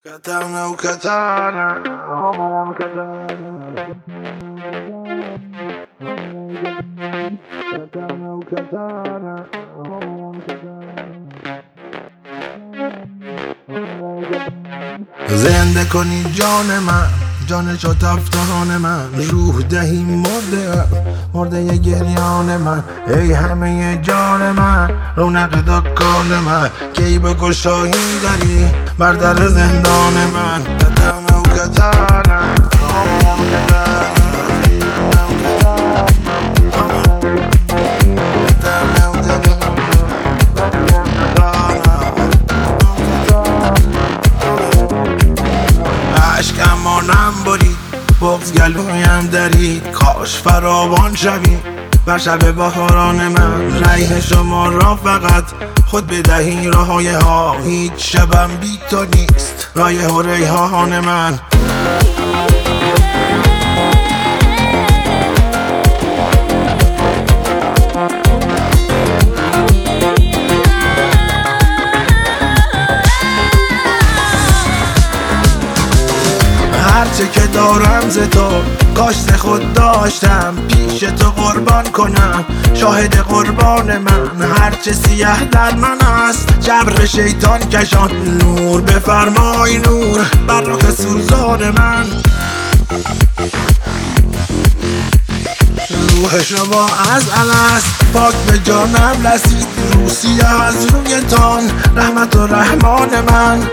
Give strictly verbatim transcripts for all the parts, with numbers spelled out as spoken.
Katana o katana, oh katana. Katana o katana, oh katana. زنده کنی جان من، جان چو تفتان من، روح دهی مرده مرده گریان من. ای همه جان من، رونق دکان من، کی به گشایی داری بر در زندان من. کتم و کتانم اشکمانم برید، بغض گلویم درید، کاش فراوان شوی بر شب بهاران من. ریح شما را فقط خود بدهی راهای ها، هیچ شبم بی تو نیست رایح و ریحان من. هرچه که دارم ز تو کاشت خود داشتم، پیش تو قربان کنم شاهد قربان من. هرچه سیه در من است جبر شیطان کشان، نور بفرمای نور بر رخ سوزان من. روح شما از الست پاک به جانم رسید، روسی از رویتان رحمت و رحمان من.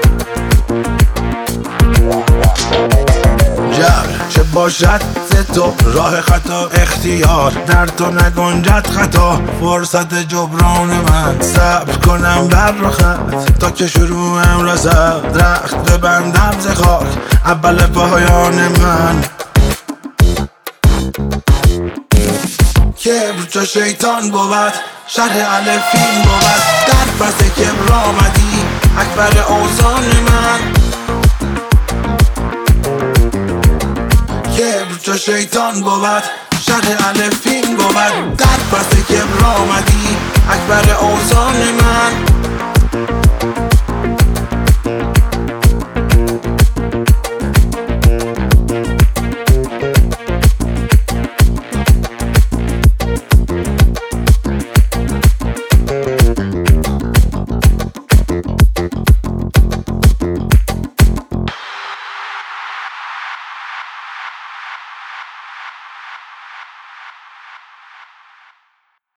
جبر چه باشد ز تو راه خطا اختیار، در تو نگنجد خطا فرصت جبران من. صبر کنم بر رخت تا که شروعم رسد، رخت ببندم ز خاک اول پایان من. کبر چو شیطان بود شرح الفین بود، در پس کبر آمدی اکبر اوزان من. کبر چو شیطان بود شرح الفین بود، در پس کبر آمدی اکبر اوزان من.